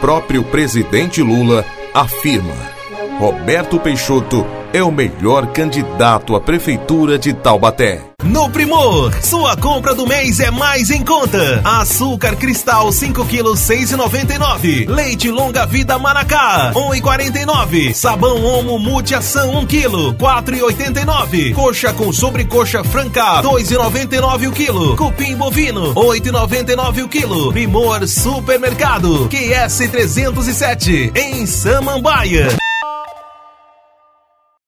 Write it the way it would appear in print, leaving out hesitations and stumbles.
próprio presidente Lula afirma: Roberto Peixoto é o melhor candidato à prefeitura de Taubaté. No Primor, sua compra do mês é mais em conta. Açúcar cristal 5 kg 6,99. Leite longa vida Maracá 1,49. Sabão Omo Multiação 1 kg 4,89. Coxa com sobrecoxa franca 2,99 o quilo. Cupim bovino 8,99 o quilo. Primor Supermercado QS 307 em Samambaia.